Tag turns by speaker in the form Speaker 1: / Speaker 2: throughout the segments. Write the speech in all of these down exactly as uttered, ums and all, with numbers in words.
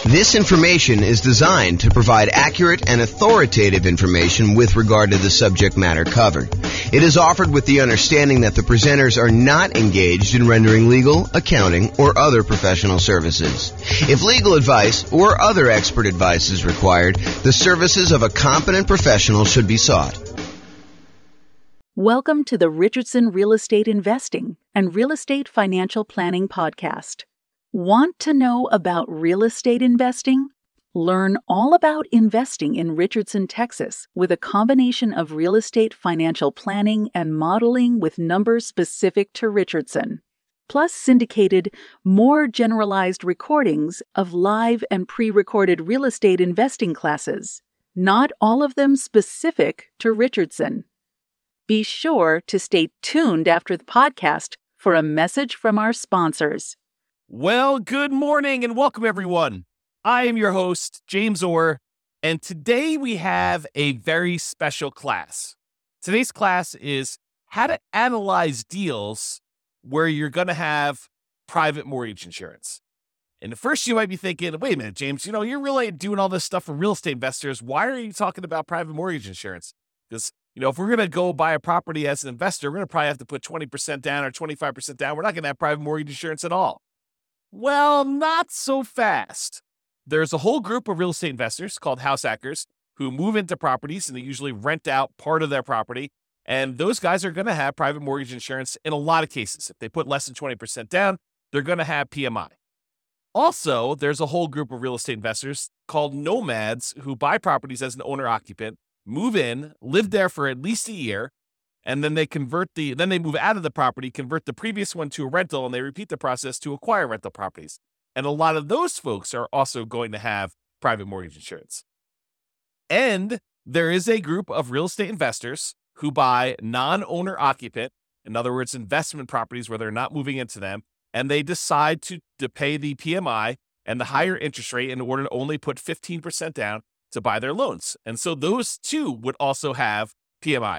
Speaker 1: This information is designed to provide accurate and authoritative information with regard to the subject matter covered. It is offered with the understanding that the presenters are not engaged in rendering legal, accounting, or other professional services. If legal advice or other expert advice is required, the services of a competent professional should be sought.
Speaker 2: Welcome to the Richardson Real Estate Investing and Real Estate Financial Planning Podcast. Want to know about real estate investing? Learn all about investing in Richardson, Texas, with a combination of real estate financial planning and modeling with numbers specific to Richardson, plus syndicated, more generalized recordings of live and pre-recorded real estate investing classes, not all of them specific to Richardson. Be sure to stay tuned after the podcast for a message from our sponsors.
Speaker 3: Well, good morning and welcome, everyone. I am your host, James Orr, and today we have a very special class. Today's class is how to analyze deals where you're going to have private mortgage insurance. And at first you might be thinking, wait a minute, James, you know, you're really doing all this stuff for real estate investors. Why are you talking about private mortgage insurance? Because, you know, if we're going to go buy a property as an investor, we're going to probably have to put twenty percent down or twenty-five percent down. We're not going to have private mortgage insurance at all. Well, not so fast. There's a whole group of real estate investors called house hackers who move into properties and they usually rent out part of their property. And those guys are going to have private mortgage insurance in a lot of cases. If they put less than twenty percent down, they're going to have P M I. Also, there's a whole group of real estate investors called nomads who buy properties as an owner-occupant, move in, live there for at least a year, and then they convert the, then they move out of the property, convert the previous one to a rental, and they repeat the process to acquire rental properties. And a lot of those folks are also going to have private mortgage insurance. And there is a group of real estate investors who buy non-owner occupant, in other words, investment properties where they're not moving into them, and they decide to, to pay the P M I and the higher interest rate in order to only put fifteen percent down to buy their loans. And so those two would also have P M I.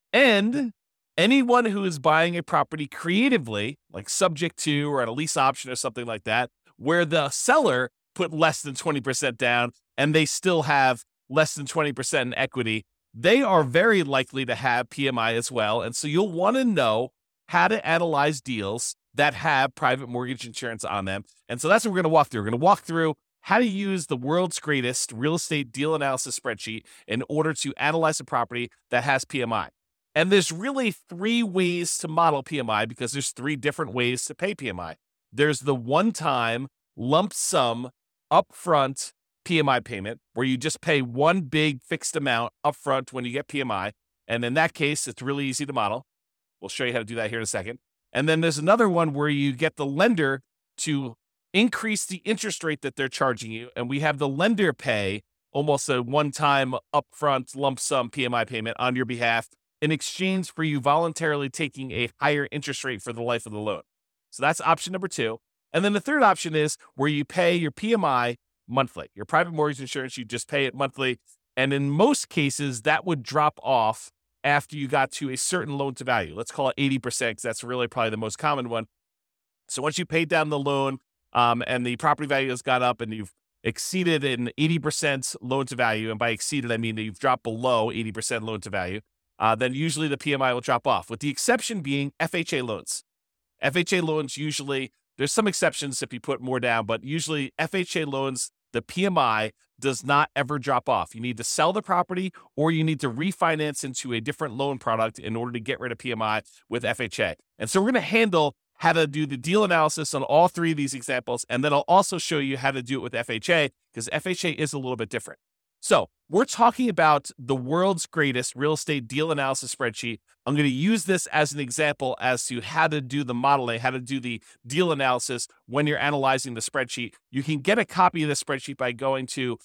Speaker 3: And anyone who is buying a property creatively, like subject to or at a lease option or something like that, where the seller put less than twenty percent down and they still have less than twenty percent in equity, they are very likely to have P M I as well. And so you'll want to know how to analyze deals that have private mortgage insurance on them. And so that's what we're going to walk through. We're going to walk through how to use the world's greatest real estate deal analysis spreadsheet in order to analyze a property that has P M I. And there's really three ways to model P M I because there's three different ways to pay P M I. There's the one-time lump sum upfront P M I payment where you just pay one big fixed amount upfront when you get P M I. And in that case, it's really easy to model. We'll show you how to do that here in a second. And then there's another one where you get the lender to increase the interest rate that they're charging you. And we have the lender pay almost a one-time upfront lump sum P M I payment on your behalf in exchange for you voluntarily taking a higher interest rate for the life of the loan. So that's option number two. And then the third option is where you pay your P M I monthly. Your private mortgage insurance, you just pay it monthly. And in most cases, that would drop off after you got to a certain loan to value. Let's call it eighty percent because that's really probably the most common one. So once you paid down the loan um, and the property value has gone up and you've exceeded an eighty percent loan to value, and by exceeded, I mean that you've dropped below eighty percent loan to value, uh, then usually the P M I will drop off, with the exception being F H A loans. F H A loans usually, there's some exceptions if you put more down, but usually F H A loans, the P M I does not ever drop off. You need to sell the property or you need to refinance into a different loan product in order to get rid of P M I with F H A. And so we're going to handle how to do the deal analysis on all three of these examples. And then I'll also show you how to do it with F H A because F H A is a little bit different. So we're talking about the world's greatest real estate deal analysis spreadsheet. I'm going to use this as an example as to how to do the modeling, how to do the deal analysis when you're analyzing the spreadsheet. You can get a copy of the spreadsheet by going to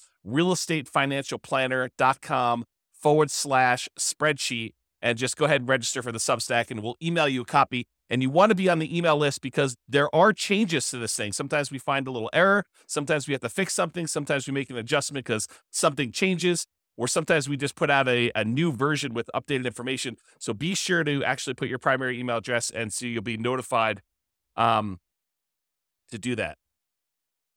Speaker 3: realestatefinancialplanner.com forward slash spreadsheet and just go ahead and register for the Substack and we'll email you a copy. And you want to be on the email list because there are changes to this thing. Sometimes we find a little error. Sometimes we have to fix something. Sometimes we make an adjustment because something changes. Or sometimes we just put out a, a new version with updated information. So be sure to actually put your primary email address and so you'll be notified um, to do that.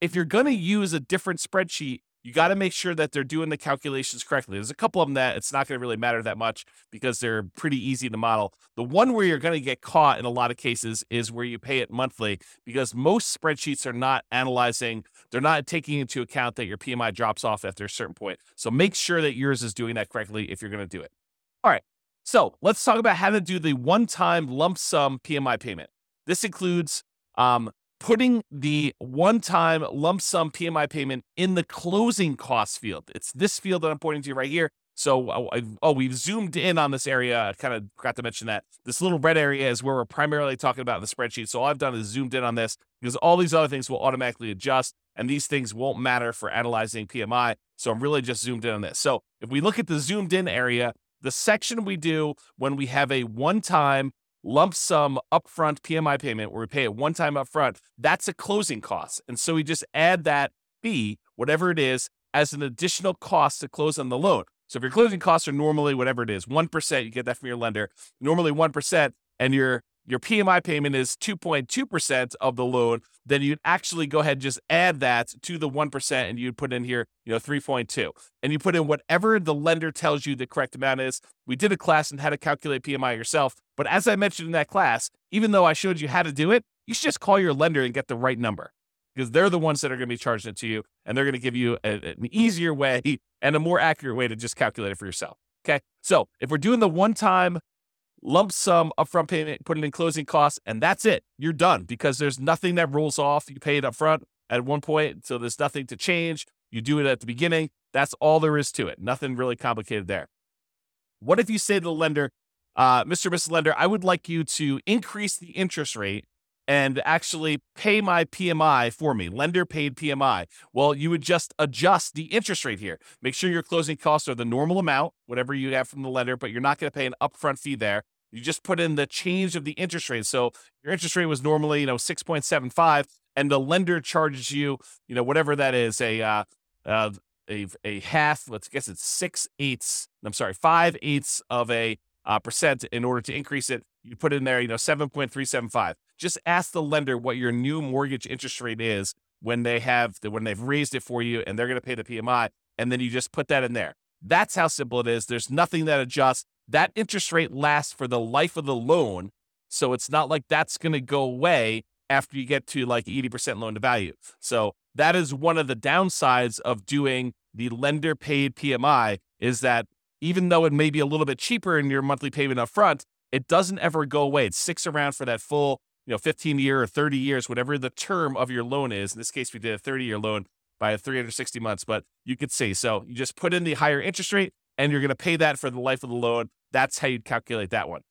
Speaker 3: if you're going to use a different spreadsheet, you got to make sure that they're doing the calculations correctly. There's a couple of them that it's not going to really matter that much because they're pretty easy to model. The one where you're going to get caught in a lot of cases is where you pay it monthly, because most spreadsheets are not analyzing, they're not taking into account that your P M I drops off after a certain point. So make sure that yours is doing that correctly if you're going to do it. All right. So let's talk about how to do the one-time lump sum P M I payment. This includes um, putting the one-time lump sum P M I payment in the closing costs field. It's this field that I'm pointing to right here. So, oh, I, oh we've zoomed in on this area. I kind of forgot to mention that. This little red area is where we're primarily talking about in the spreadsheet. So all I've done is zoomed in on this because all these other things will automatically adjust, and these things won't matter for analyzing P M I. So I'm really just zoomed in on this. So if we look at the zoomed in area, the section we do when we have a one-time lump sum upfront P M I payment where we pay it one time upfront, that's a closing cost. And so we just add that fee, whatever it is, as an additional cost to close on the loan. So if your closing costs are normally whatever it is, one percent, you get that from your lender, normally one percent, and your your P M I payment is two point two percent of the loan, then you'd actually go ahead and just add that to the one percent, and you'd put in here, you know, three point two. And you put in whatever the lender tells you the correct amount is. We did a class on how to calculate P M I yourself, but as I mentioned in that class, even though I showed you how to do it, you should just call your lender and get the right number, because they're the ones that are going to be charging it to you, and they're going to give you a, an easier way and a more accurate way to just calculate it for yourself. Okay, so if we're doing the one-time lump sum upfront payment, put it in closing costs, and that's it. You're done, because there's nothing that rolls off. You pay it up front at one point, so there's nothing to change. You do it at the beginning. That's all there is to it. Nothing really complicated there. What if you say to the lender, uh, Mister Missus Lender, I would like you to increase the interest rate and actually pay my P M I for me, lender paid P M I. Well, you would just adjust the interest rate here. Make sure your closing costs are the normal amount, whatever you have from the lender, but you're not going to pay an upfront fee there. You just put in the change of the interest rate. So your interest rate was normally, you know, six point seven five, and the lender charges you, you know, whatever that is, a uh, uh, a a half. Let's guess it's six eighths. I'm sorry, five eighths of a uh, percent in order to increase it. You put in there, you know, seven point three seven five. Just ask the lender what your new mortgage interest rate is when they have the, when they've raised it for you, and they're going to pay the P M I, and then you just put that in there. That's how simple it is. There's nothing that adjusts. That interest rate lasts for the life of the loan, so it's not like that's going to go away after you get to like eighty percent loan to value. So that is one of the downsides of doing the lender paid P M I, is that even though it may be a little bit cheaper in your monthly payment up front, it doesn't ever go away. It sticks around for that full, you know, fifteen year or thirty years, whatever the term of your loan is. In this case, we did a thirty year loan by three hundred sixty months, but you could see, so you just put in the higher interest rate, and you're going to pay that for the life of the loan. That's how you'd calculate that one.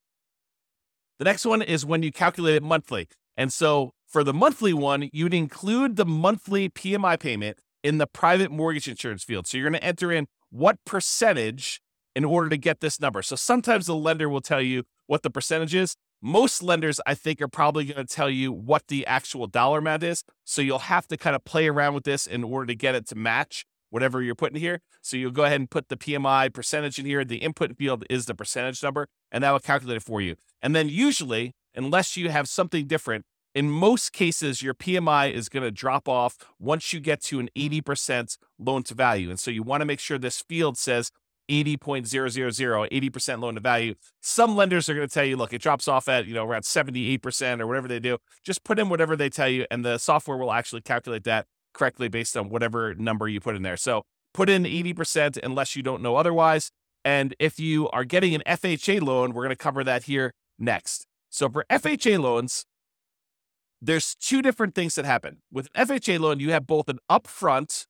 Speaker 3: The next one is when you calculate it monthly. And so for the monthly one, you'd include the monthly P M I payment in the private mortgage insurance field. So you're going to enter in what percentage in order to get this number. So sometimes the lender will tell you what the percentage is. Most lenders, I think, are probably going to tell you what the actual dollar amount is. So you'll have to kind of play around with this in order to get it to match whatever you're putting here. So you'll go ahead and put the P M I percentage in here. The input field is the percentage number, and that will calculate it for you. And then usually, unless you have something different, in most cases, your P M I is going to drop off once you get to an eighty percent loan to value. And so you want to make sure this field says eighty point zero zero zero, eighty percent loan to value. Some lenders are going to tell you, look, it drops off at, you know, around seventy-eight percent or whatever they do. Just put in whatever they tell you, and the software will actually calculate that correctly based on whatever number you put in there. So put in eighty percent unless you don't know otherwise. And if you are getting an F H A loan, we're going to cover that here next. So for F H A loans, there's two different things that happen. With an F H A loan, you have both an upfront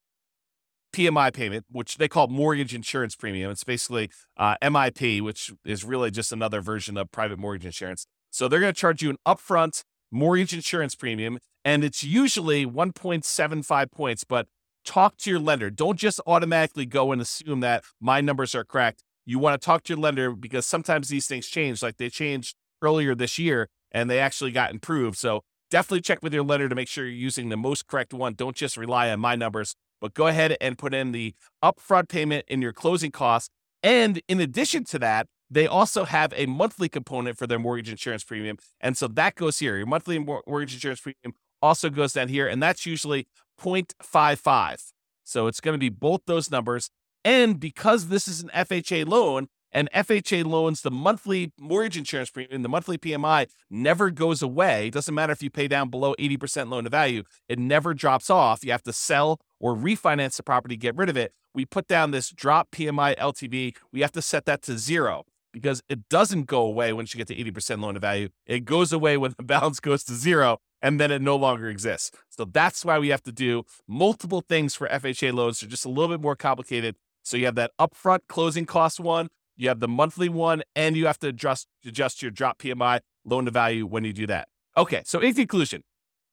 Speaker 3: P M I payment, which they call mortgage insurance premium. It's basically uh, M I P, which is really just another version of private mortgage insurance. So they're going to charge you an upfront mortgage insurance premium, and it's usually one point seven five points, but talk to your lender. Don't just automatically go and assume that my numbers are correct. You want to talk to your lender, because sometimes these things change. Like they changed earlier this year and they actually got improved. So definitely check with your lender to make sure you're using the most correct one. Don't just rely on my numbers, but go ahead and put in the upfront payment in your closing costs. And in addition to that, they also have a monthly component for their mortgage insurance premium. And so that goes here. Your monthly mortgage insurance premium also goes down here, and that's usually point five five. So it's going to be both those numbers. And because this is an F H A loan, and F H A loans, the monthly mortgage insurance premium, the monthly P M I never goes away. It doesn't matter if you pay down below eighty percent loan to value. It never drops off. You have to sell or refinance the property, get rid of it. We put down this drop P M I L T V. We have to set that to zero because it doesn't go away once you get to eighty percent loan to value. It goes away when the balance goes to zero, and then it no longer exists. So that's why we have to do multiple things for F H A loans. They're just a little bit more complicated. So you have that upfront closing cost one, you have the monthly one, and you have to adjust, adjust your drop P M I loan to value when you do that. Okay, so in conclusion,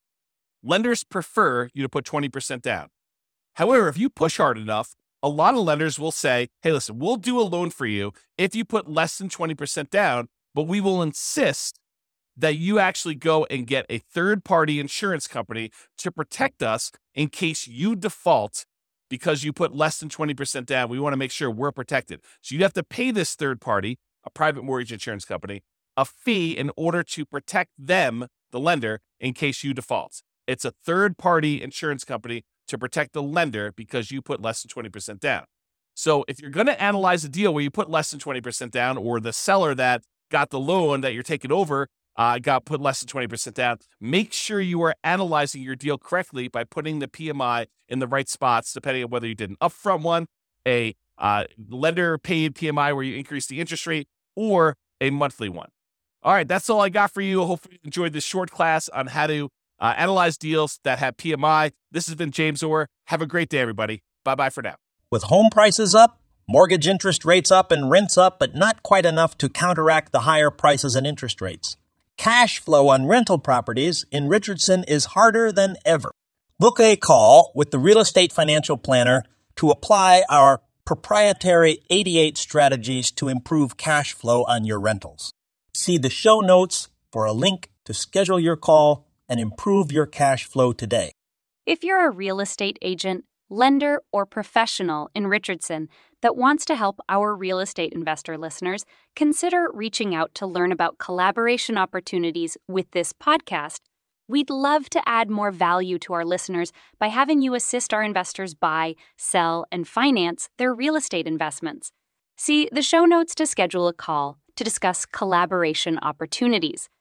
Speaker 3: lenders prefer you to put twenty percent down. However, if you push hard enough, a lot of lenders will say, hey, listen, we'll do a loan for you if you put less than twenty percent down, but we will insist that you actually go and get a third-party insurance company to protect us in case you default because you put less than twenty percent down. We want to make sure we're protected. So you have to pay this third party, a private mortgage insurance company, a fee in order to protect them, the lender, in case you default. It's a third-party insurance company to protect the lender because you put less than twenty percent down. So if you're going to analyze a deal where you put less than twenty percent down, or the seller that got the loan that you're taking over uh, got put less than twenty percent down, make sure you are analyzing your deal correctly by putting the P M I in the right spots, depending on whether you did an upfront one, a uh, lender-paid P M I where you increase the interest rate, or a monthly one. All right, that's all I got for you. Hopefully you enjoyed this short class on how to uh, analyze deals that have P M I. This has been James Orr. Have a great day, everybody. Bye-bye for now.
Speaker 4: With home prices up, mortgage interest rates up, and rents up, but not quite enough to counteract the higher prices and interest rates, cash flow on rental properties in Richardson is harder than ever. Book a call with the Real Estate Financial Planner to apply our proprietary eighty-eight strategies to improve cash flow on your rentals. See the show notes for a link to schedule your call and improve your cash flow today.
Speaker 5: If you're a real estate agent, lender, or professional in Richardson that wants to help our real estate investor listeners, consider reaching out to learn about collaboration opportunities with this podcast. We'd love to add more value to our listeners by having you assist our investors buy, sell, and finance their real estate investments. See the show notes to schedule a call to discuss collaboration opportunities.